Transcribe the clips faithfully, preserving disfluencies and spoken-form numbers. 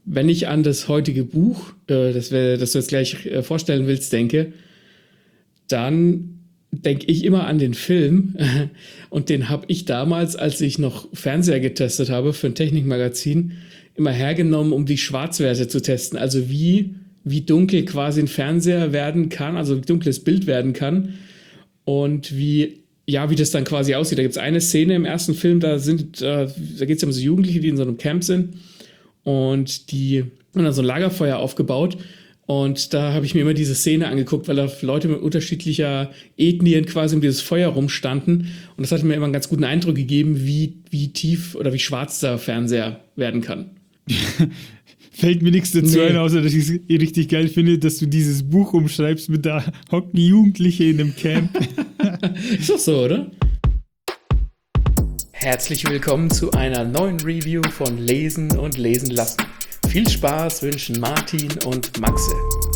wenn ich an das heutige Buch, äh, das, wir, das du jetzt gleich äh, vorstellen willst, denke, dann denke ich immer an den Film. Und den habe ich damals, als ich noch Fernseher getestet habe für ein Technikmagazin, immer hergenommen, um die Schwarzwerte zu testen. Also wie, wie dunkel quasi ein Fernseher werden kann, also ein dunkles Bild werden kann. Und wie, ja, wie das dann quasi aussieht. Da gibt es eine Szene im ersten Film, da sind, äh, da geht es um so Jugendliche, die in so einem Camp sind. Und die haben dann so ein Lagerfeuer aufgebaut. Und da habe ich mir immer diese Szene angeguckt, weil da Leute mit unterschiedlicher Ethnien quasi um dieses Feuer rumstanden. Und das hat mir immer einen ganz guten Eindruck gegeben, wie, wie tief oder wie schwarz der Fernseher werden kann. Fällt mir nichts dazu nee. ein, außer dass ich es richtig geil finde, dass du dieses Buch umschreibst mit da hocken Jugendliche in einem Camp. Ist doch so, oder? Herzlich willkommen zu einer neuen Review von Lesen und Lesen lassen. Viel Spaß wünschen Martin und Maxe.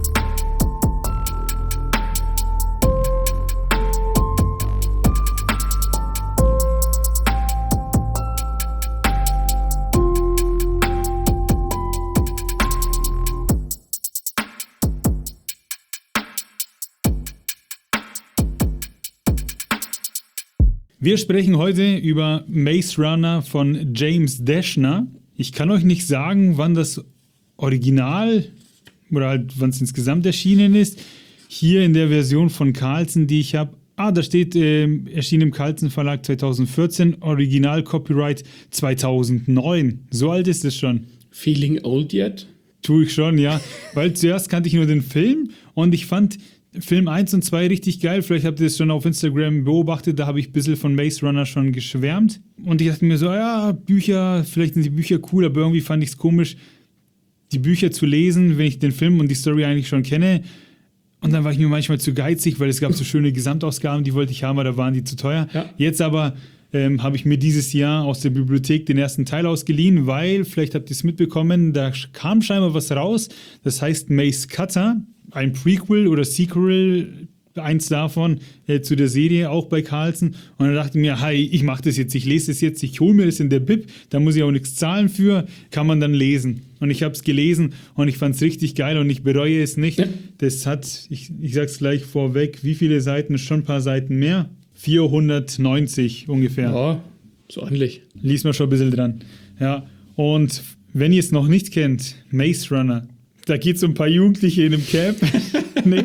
Wir sprechen heute über Maze Runner von James Dashner. Ich kann euch nicht sagen, wann das Original oder halt wann es insgesamt erschienen ist. Hier in der Version von Carlsen, die ich habe. Ah, da steht, äh, erschien im Carlsen Verlag zweitausendvierzehn, Original Copyright zweitausendneun. So alt ist es schon. Feeling old yet? Tue ich schon, ja. Weil zuerst kannte ich nur den Film und ich fand Film eins und zwei richtig geil. Vielleicht habt ihr das schon auf Instagram beobachtet. Da habe ich ein bisschen von Maze Runner schon geschwärmt. Und ich dachte mir so, ja, Bücher, vielleicht sind die Bücher cool, aber irgendwie fand ich es komisch, die Bücher zu lesen, wenn ich den Film und die Story eigentlich schon kenne. Und dann war ich mir manchmal zu geizig, weil es gab so schöne Gesamtausgaben, die wollte ich haben, aber da waren die zu teuer. Ja. Jetzt aber ähm, habe ich mir dieses Jahr aus der Bibliothek den ersten Teil ausgeliehen, weil, vielleicht habt ihr es mitbekommen, da kam scheinbar was raus. Das heißt Maze Cutter. Ein Prequel oder Sequel, eins davon, äh, zu der Serie, auch bei Carlsen. Und dann dachte ich mir, hey, ich mache das jetzt, ich lese das jetzt, ich hole mir das in der Bib, da muss ich auch nichts zahlen für, kann man dann lesen. Und ich habe es gelesen und ich fand es richtig geil und ich bereue es nicht. Ja. Das hat, ich, ich sag's gleich vorweg, wie viele Seiten, schon ein paar Seiten mehr? vierhundertneunzig ungefähr. Ja, so ordentlich. Lies mal schon ein bisschen dran. Ja, und wenn ihr es noch nicht kennt, Maze Runner, da geht es um ein paar Jugendliche in einem Camp. nee.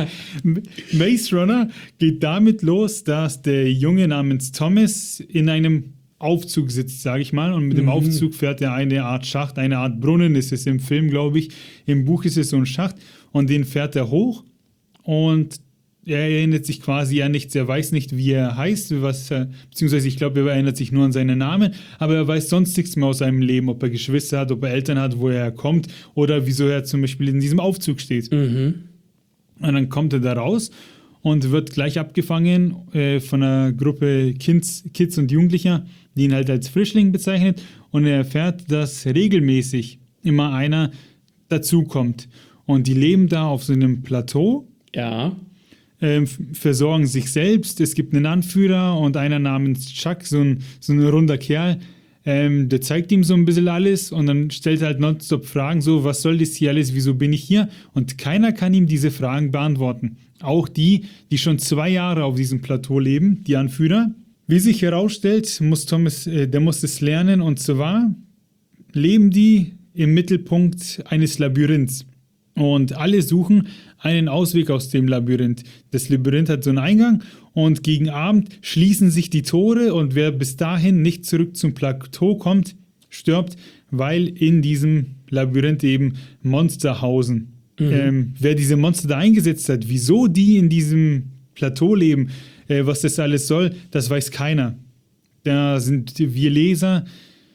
Maze Runner geht damit los, dass der Junge namens Thomas in einem Aufzug sitzt, sage ich mal. Und mit dem mhm. Aufzug fährt er eine Art Schacht, eine Art Brunnen ist es im Film, glaube ich. Im Buch ist es so ein Schacht. Und den fährt er hoch. Und er erinnert sich quasi an nichts. Er weiß nicht, wie er heißt, was er, beziehungsweise ich glaube, er erinnert sich nur an seinen Namen, aber er weiß sonst nichts mehr aus seinem Leben, ob er Geschwister hat, ob er Eltern hat, woher er kommt oder wieso er zum Beispiel in diesem Aufzug steht. Mhm. Und dann kommt er da raus und wird gleich abgefangen äh, von einer Gruppe Kids, Kids und Jugendlicher, die ihn halt als Frischling bezeichnet, und er erfährt, dass regelmäßig immer einer dazukommt. Und die leben da auf so einem Plateau. Ja. Ähm, versorgen sich selbst. Es gibt einen Anführer und einer namens Chuck, so ein, so ein runder Kerl, ähm, der zeigt ihm so ein bisschen alles und dann stellt er halt nonstop Fragen, so, was soll das hier alles, wieso bin ich hier? Und keiner kann ihm diese Fragen beantworten. Auch die, die schon zwei Jahre auf diesem Plateau leben, die Anführer. Wie sich herausstellt, muss Thomas, äh, der muss es lernen, und zwar leben die im Mittelpunkt eines Labyrinths. Und alle suchen einen Ausweg aus dem Labyrinth. Das Labyrinth hat so einen Eingang und gegen Abend schließen sich die Tore und wer bis dahin nicht zurück zum Plateau kommt, stirbt, weil in diesem Labyrinth eben Monster hausen. Mhm. Ähm, wer diese Monster da eingesetzt hat, wieso die in diesem Plateau leben, äh, was das alles soll, das weiß keiner. Da sind wir Leser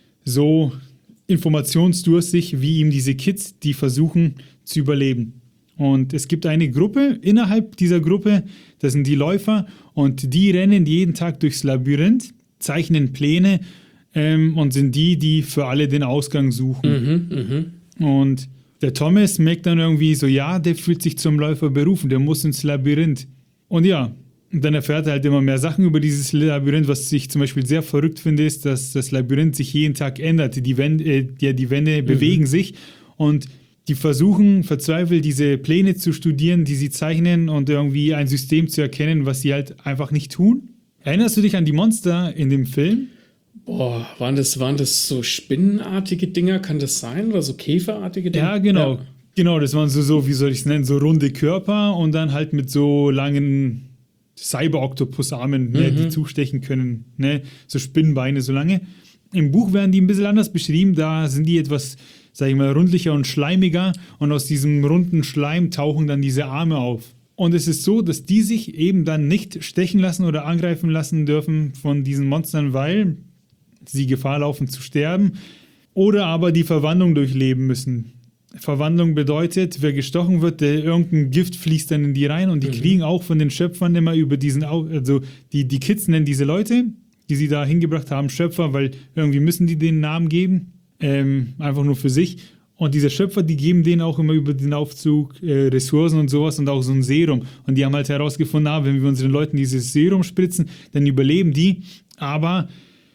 so informationsdurstig wie ihm diese Kids, die versuchen zu überleben. Und es gibt eine Gruppe, innerhalb dieser Gruppe, das sind die Läufer, und die rennen jeden Tag durchs Labyrinth, zeichnen Pläne ähm, und sind die, die für alle den Ausgang suchen. Mhm, mh. Und der Thomas merkt dann irgendwie so, ja, der fühlt sich zum Läufer berufen, der muss ins Labyrinth. Und ja, und dann erfährt er halt immer mehr Sachen über dieses Labyrinth. Was ich zum Beispiel sehr verrückt finde, ist, dass das Labyrinth sich jeden Tag ändert. Die Wände, äh, ja, die Wände mhm. bewegen sich. und die versuchen verzweifelt diese Pläne zu studieren, die sie zeichnen und irgendwie ein System zu erkennen, was sie halt einfach nicht tun. Erinnerst du dich an die Monster in dem Film? Boah, waren das, waren das so spinnenartige Dinger? Kann das sein? Oder so käferartige Dinger? Ja, genau. Ja. Genau, das waren so, so, wie soll ich es nennen, so runde Körper und dann halt mit so langen Cyber-Octopus-Armen, ne, Mhm. die zustechen können, ne, so Spinnenbeine so lange. Im Buch werden die ein bisschen anders beschrieben, da sind die etwas, sag ich mal, rundlicher und schleimiger und aus diesem runden Schleim tauchen dann diese Arme auf. Und es ist so, dass die sich eben dann nicht stechen lassen oder angreifen lassen dürfen von diesen Monstern, weil sie Gefahr laufen zu sterben oder aber die Verwandlung durchleben müssen. Verwandlung bedeutet, wer gestochen wird, der irgendein Gift fließt dann in die rein und die Mhm. kriegen auch von den Schöpfern immer über diesen, Au- also die, die Kids nennen diese Leute, die sie da hingebracht haben, Schöpfer, weil irgendwie müssen die denen Namen geben, ähm, einfach nur für sich. Und diese Schöpfer, die geben denen auch immer über den Aufzug äh, Ressourcen und sowas und auch so ein Serum. Und die haben halt herausgefunden, ah, wenn wir unseren Leuten dieses Serum spritzen, dann überleben die, aber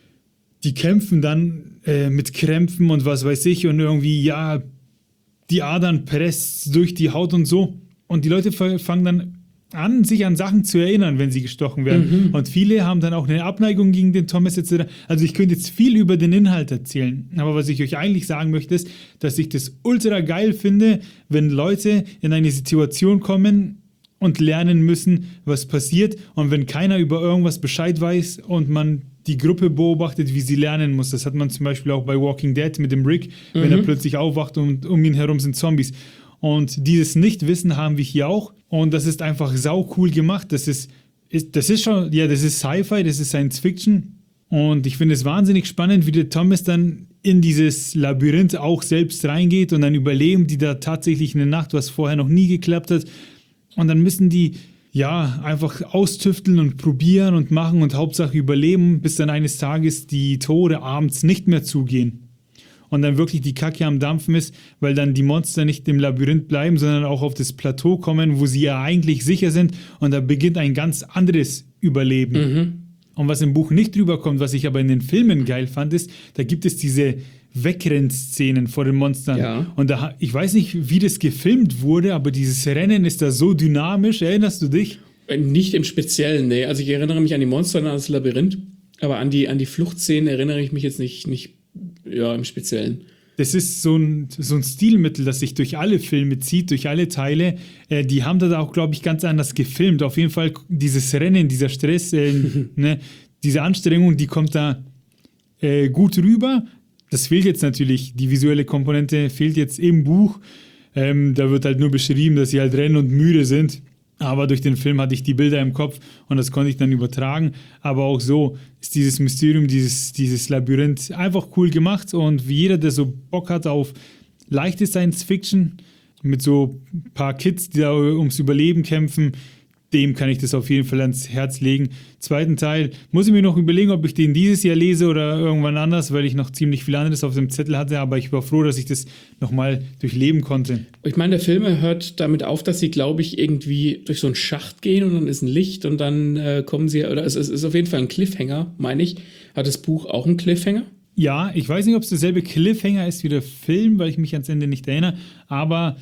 die kämpfen dann äh, mit Krämpfen und was weiß ich und irgendwie, ja, die Adern presst durch die Haut und so. Und die Leute f- fangen dann an, sich an Sachen zu erinnern, wenn sie gestochen werden. Mhm. Und viele haben dann auch eine Abneigung gegen den Thomas et cetera. Also ich könnte jetzt viel über den Inhalt erzählen. Aber was ich euch eigentlich sagen möchte, ist, dass ich das ultra geil finde, wenn Leute in eine Situation kommen und lernen müssen, was passiert. Und wenn keiner über irgendwas Bescheid weiß und man die Gruppe beobachtet, wie sie lernen muss. Das hat man zum Beispiel auch bei Walking Dead mit dem Rick, wenn Mhm. er plötzlich aufwacht und um ihn herum sind Zombies. Und dieses Nichtwissen haben wir hier auch. Und das ist einfach sau cool gemacht. Das ist, ist, das ist schon, ja, das ist Sci-Fi, das ist Science Fiction. Und ich finde es wahnsinnig spannend, wie der Thomas dann in dieses Labyrinth auch selbst reingeht und dann überleben die da tatsächlich eine Nacht, was vorher noch nie geklappt hat. Und dann müssen die ja einfach austüfteln und probieren und machen und Hauptsache überleben, bis dann eines Tages die Tore abends nicht mehr zugehen. Und dann wirklich die Kacke am Dampfen ist, weil dann die Monster nicht im Labyrinth bleiben, sondern auch auf das Plateau kommen, wo sie ja eigentlich sicher sind. Und da beginnt ein ganz anderes Überleben. Mhm. Und was im Buch nicht drüber kommt, was ich aber in den Filmen geil fand, ist, da gibt es diese Wegrennszenen vor den Monstern. Ja. Und da, ich weiß nicht, wie das gefilmt wurde, aber dieses Rennen ist da so dynamisch. Erinnerst du dich? Äh, Nicht im Speziellen, nee. Also ich erinnere mich an die Monster und an das Labyrinth, aber an die, an die Fluchtszenen erinnere ich mich jetzt nicht, nicht ja, im Speziellen. Das ist so ein, so ein Stilmittel, das sich durch alle Filme zieht, durch alle Teile. Äh, die haben da auch, glaube ich, ganz anders gefilmt. Auf jeden Fall dieses Rennen, dieser Stress, äh, ne, diese Anstrengung, die kommt da äh, gut rüber. Das fehlt jetzt natürlich, die visuelle Komponente fehlt jetzt im Buch. Ähm, da wird halt nur beschrieben, dass sie halt rennen und müde sind. Aber durch den Film hatte ich die Bilder im Kopf und das konnte ich dann übertragen. Aber auch so ist dieses Mysterium, dieses, dieses Labyrinth einfach cool gemacht. Und wie jeder, der so Bock hat auf leichte Science-Fiction mit so ein paar Kids, die da ums Überleben kämpfen, dem kann ich das auf jeden Fall ans Herz legen. Zweiten Teil muss ich mir noch überlegen, ob ich den dieses Jahr lese oder irgendwann anders, weil ich noch ziemlich viel anderes auf dem Zettel hatte, aber ich war froh, dass ich das nochmal durchleben konnte. Ich meine, der Film hört damit auf, dass sie, glaube ich, irgendwie durch so einen Schacht gehen und dann ist ein Licht und dann äh, kommen sie, oder es, es ist auf jeden Fall ein Cliffhanger, meine ich. Hat das Buch auch einen Cliffhanger? Ja, ich weiß nicht, ob es derselbe Cliffhanger ist wie der Film, weil ich mich ans Ende nicht erinnere, aber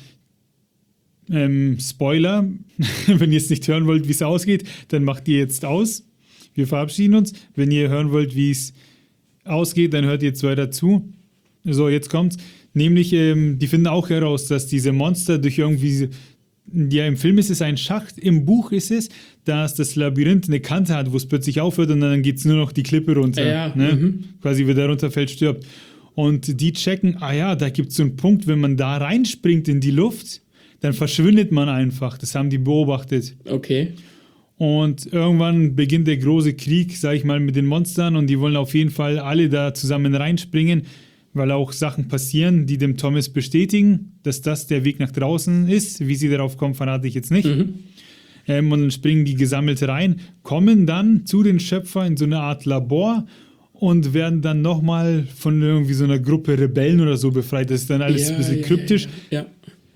ähm, Spoiler, wenn ihr jetzt nicht hören wollt, wie es ausgeht, dann macht ihr jetzt aus. Wir verabschieden uns. Wenn ihr hören wollt, wie es ausgeht, dann hört ihr jetzt weiter zu. So, jetzt kommt's. Nämlich, ähm, die finden auch heraus, dass diese Monster durch irgendwie, ja, im Film ist es ein Schacht, im Buch ist es, dass das Labyrinth eine Kante hat, wo es plötzlich aufhört und dann geht es nur noch die Klippe runter. Ja, ne? mhm. Quasi, wer da runterfällt, stirbt. Und die checken, ah ja, da gibt es so einen Punkt, wenn man da reinspringt in die Luft, dann verschwindet man einfach. Das haben die beobachtet. Okay. Und irgendwann beginnt der große Krieg, sag ich mal, mit den Monstern und die wollen auf jeden Fall alle da zusammen reinspringen, weil auch Sachen passieren, die dem Thomas bestätigen, dass das der Weg nach draußen ist. Wie sie darauf kommen, verrate ich jetzt nicht. Mhm. Ähm, und dann springen die gesammelt rein, kommen dann zu den Schöpfern in so eine Art Labor und werden dann nochmal von irgendwie so einer Gruppe Rebellen oder so befreit. Das ist dann alles Ja, ein bisschen ja, kryptisch. Ja, ja.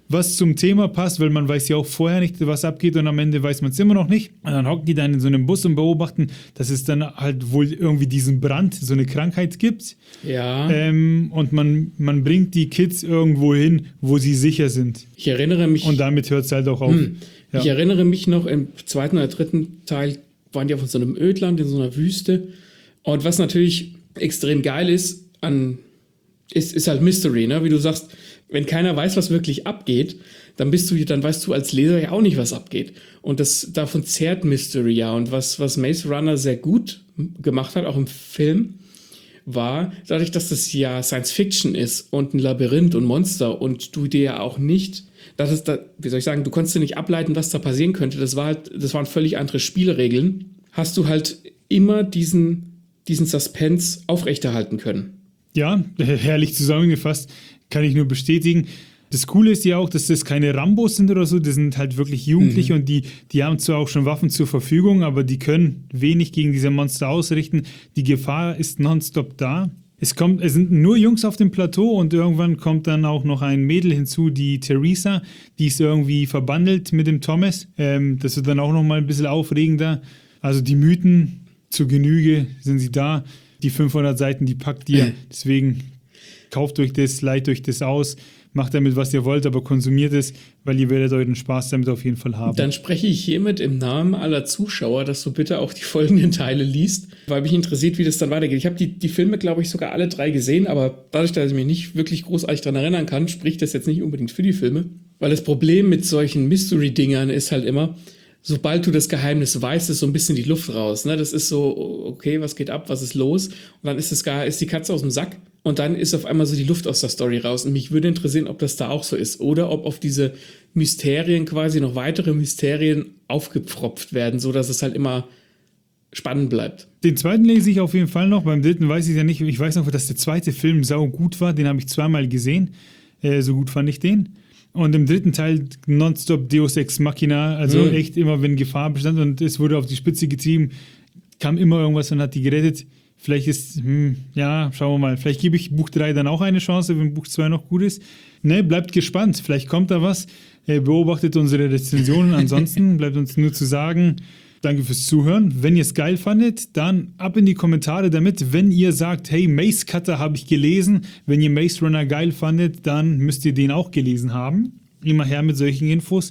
was zum Thema passt, weil man weiß ja auch vorher nicht, was abgeht und am Ende weiß man es immer noch nicht. Und dann hocken die dann in so einem Bus und beobachten, dass es dann halt wohl irgendwie diesen Brand, so eine Krankheit gibt. Ja. Ähm, und man, man bringt die Kids irgendwo hin, wo sie sicher sind. Ich erinnere mich. Und damit hört es halt auch auf. Hm, ja. Ich erinnere mich noch, im zweiten oder dritten Teil waren die auf so einem Ödland, in so einer Wüste. Und was natürlich extrem geil ist, an, ist, ist halt Mystery, ne? Wie du sagst, wenn keiner weiß, was wirklich abgeht, dann bist du, dann weißt du als Leser ja auch nicht, was abgeht. Und das, davon zehrt Mystery ja. Und was, was Maze Runner sehr gut gemacht hat, auch im Film, war, dadurch, dass das ja Science Fiction ist und ein Labyrinth und Monster und du dir ja auch nicht, das ist da, wie soll ich sagen, du konntest dir nicht ableiten, was da passieren könnte. Das war halt, das waren völlig andere Spielregeln. Hast du halt immer diesen, diesen Suspense aufrechterhalten können. Ja, herrlich zusammengefasst. Kann ich nur bestätigen. Das Coole ist ja auch, dass das keine Rambos sind oder so, das sind halt wirklich Jugendliche mhm. und die, die haben zwar auch schon Waffen zur Verfügung, aber die können wenig gegen diese Monster ausrichten. Die Gefahr ist nonstop da. Es, kommt, es sind nur Jungs auf dem Plateau und irgendwann kommt dann auch noch ein Mädel hinzu, die Theresa, die ist irgendwie verbandelt mit dem Thomas. Ähm, das wird dann auch nochmal ein bisschen aufregender. Also die Mythen zur Genüge sind sie da. Die fünfhundert Seiten, die packt ihr. Deswegen kauft euch das, leiht euch das aus, macht damit, was ihr wollt, aber konsumiert es, weil ihr werdet euren Spaß damit auf jeden Fall haben. Dann spreche ich hiermit im Namen aller Zuschauer, dass du bitte auch die folgenden Teile liest, weil mich interessiert, wie das dann weitergeht. Ich habe die, die Filme, glaube ich, sogar alle drei gesehen, aber dadurch, dass ich mich nicht wirklich großartig daran erinnern kann, spricht das jetzt nicht unbedingt für die Filme. Weil das Problem mit solchen Mystery-Dingern ist halt immer, sobald du das Geheimnis weißt, ist so ein bisschen die Luft raus. Ne? Das ist so, okay, was geht ab, was ist los? Und dann ist, das, ist die Katze aus dem Sack und dann ist auf einmal so die Luft aus der Story raus. Und mich würde interessieren, ob das da auch so ist oder ob auf diese Mysterien quasi noch weitere Mysterien aufgepfropft werden, sodass es halt immer spannend bleibt. Den zweiten lese ich auf jeden Fall noch, beim dritten weiß ich ja nicht. Ich weiß noch, dass der zweite Film sau gut war, den habe ich zweimal gesehen. Äh, so gut fand ich den. Und im dritten Teil nonstop Deus Ex Machina, also mhm. echt immer, wenn Gefahr bestand und es wurde auf die Spitze getrieben, kam immer irgendwas und hat die gerettet. Vielleicht ist, hm, ja, schauen wir mal, vielleicht gebe ich Buch drei dann auch eine Chance, wenn Buch zwei noch gut ist. Ne, bleibt gespannt, vielleicht kommt da was. Beobachtet unsere Rezensionen, ansonsten bleibt uns nur zu sagen, danke fürs Zuhören. Wenn ihr es geil fandet, dann ab in die Kommentare damit. Wenn ihr sagt, hey, Maze Cutter habe ich gelesen. Wenn ihr Maze Runner geil fandet, dann müsst ihr den auch gelesen haben. Immer her mit solchen Infos.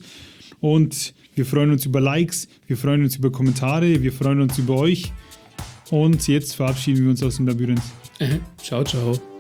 Und wir freuen uns über Likes, wir freuen uns über Kommentare, wir freuen uns über euch. Und jetzt verabschieden wir uns aus dem Labyrinth. Äh, ciao, ciao.